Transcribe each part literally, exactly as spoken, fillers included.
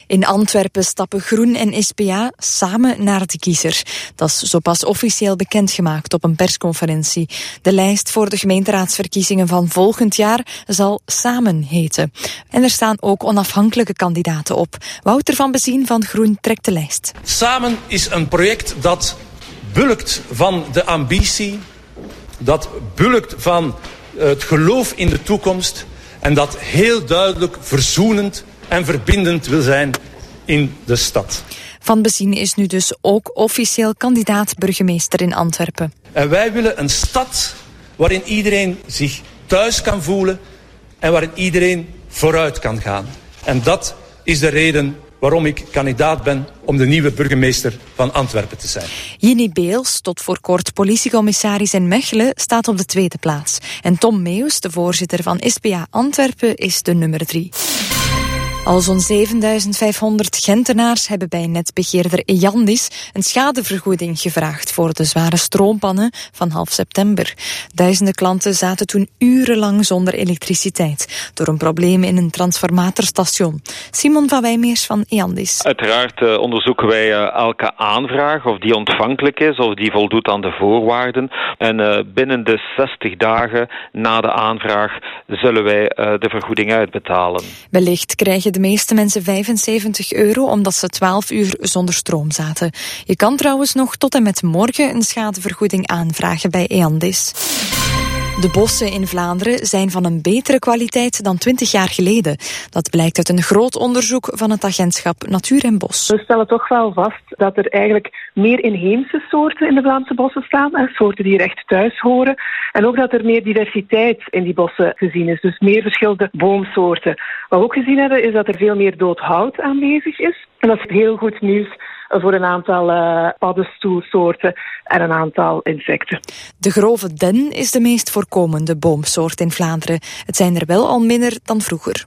In Antwerpen stappen Groen en S P A samen naar de kiezer. Dat is zo pas officieel bekendgemaakt op een persconferentie. De lijst voor de gemeenteraadsverkiezingen van volgend jaar zal Samen heten. En er staan ook onafhankelijke kandidaten op. Wouter van Bezien van Groen trekt de lijst. Samen is een project dat bulkt van de ambitie, dat bulkt van het geloof in de toekomst en dat heel duidelijk verzoenend en verbindend wil zijn in de stad. Van Bezien is nu dus ook officieel kandidaat burgemeester in Antwerpen. En wij willen een stad waarin iedereen zich thuis kan voelen en waarin iedereen vooruit kan gaan. En dat is de reden waarom ik kandidaat ben om de nieuwe burgemeester van Antwerpen te zijn. Jinny Beels, tot voor kort politiecommissaris in Mechelen, staat op de tweede plaats. En Tom Meeuws, de voorzitter van S P A Antwerpen, is de nummer drie. Al zo'n zevenduizend vijfhonderd Gentenaars hebben bij netbeheerder Eandis een schadevergoeding gevraagd voor de zware stroompannen van half september. Duizenden klanten zaten toen urenlang zonder elektriciteit door een probleem in een transformatorstation. Simon van Wijmeers van Eandis. Uiteraard uh, onderzoeken wij uh, elke aanvraag of die ontvankelijk is, of die voldoet aan de voorwaarden. En uh, binnen de zestig dagen na de aanvraag zullen wij uh, de vergoeding uitbetalen. Wellicht krijgen de meeste mensen vijfenzeventig euro omdat ze twaalf uur zonder stroom zaten. Je kan trouwens nog tot en met morgen een schadevergoeding aanvragen bij Eandis. De bossen in Vlaanderen zijn van een betere kwaliteit dan twintig jaar geleden. Dat blijkt uit een groot onderzoek van het agentschap Natuur en Bos. We stellen toch wel vast dat er eigenlijk meer inheemse soorten in de Vlaamse bossen staan. Soorten die er echt thuis horen. En ook dat er meer diversiteit in die bossen gezien is. Dus meer verschillende boomsoorten. Wat we ook gezien hebben is dat er veel meer dood hout aanwezig is. En dat is heel goed nieuws voor een aantal uh, paddenstoelsoorten en een aantal insecten. De grove den is de meest voorkomende boomsoort in Vlaanderen. Het zijn er wel al minder dan vroeger.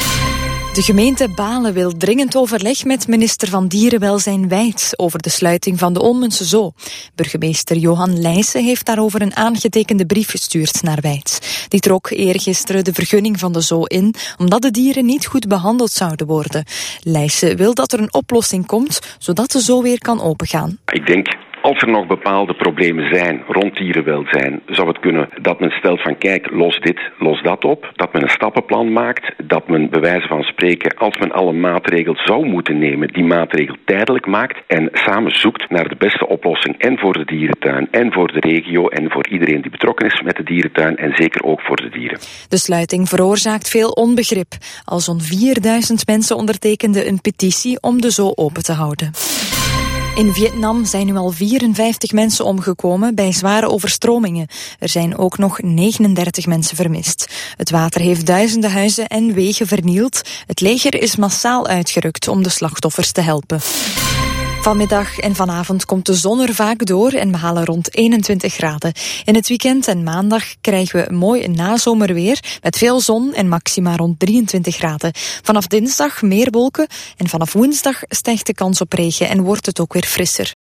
De gemeente Balen wil dringend overleg met minister van Dierenwelzijn Wijts over de sluiting van de Olmense Zoo. Burgemeester Johan Leijsen heeft daarover een aangetekende brief gestuurd naar Wijts. Die trok eergisteren de vergunning van de zoo in, omdat de dieren niet goed behandeld zouden worden. Leijsen wil dat er een oplossing komt, zodat de zoo weer kan opengaan. Ik denk, als er nog bepaalde problemen zijn rond dierenwelzijn, zou het kunnen dat men stelt van kijk, los dit, los dat op. Dat men een stappenplan maakt, dat men bij wijze van spreken, als men alle maatregelen zou moeten nemen, die maatregel tijdelijk maakt en samen zoekt naar de beste oplossing en voor de dierentuin en voor de regio en voor iedereen die betrokken is met de dierentuin en zeker ook voor de dieren. De sluiting veroorzaakt veel onbegrip. Al zo'n vierduizend mensen ondertekenden een petitie om de zoo open te houden. In Vietnam zijn nu al vierenvijftig mensen omgekomen bij zware overstromingen. Er zijn ook nog negenendertig mensen vermist. Het water heeft duizenden huizen en wegen vernield. Het leger is massaal uitgerukt om de slachtoffers te helpen. Vanmiddag en vanavond komt de zon er vaak door en we halen rond eenentwintig graden. In het weekend en maandag krijgen we mooi nazomerweer met veel zon en maxima rond drieëntwintig graden. Vanaf dinsdag meer wolken en vanaf woensdag stijgt de kans op regen en wordt het ook weer frisser.